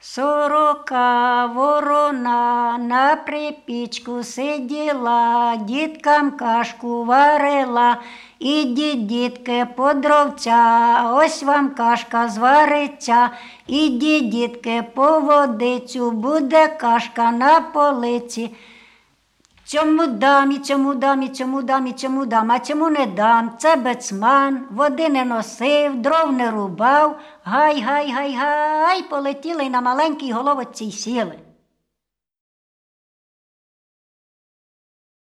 Сорока ворона на припічку сиділа, діткам кашку варила. Ідіть, дітки, по дровця, ось вам кашка звариться. Ідіть, дітки, по водицю, буде кашка на полиці. Цьому дам, і цьому дам, і цьому дам, і цьому дам, а цьому не дам. Це бецман, води не носив, дров не рубав. Гай, гай, гай, гай, полетіли й на маленькій головочці й сіли.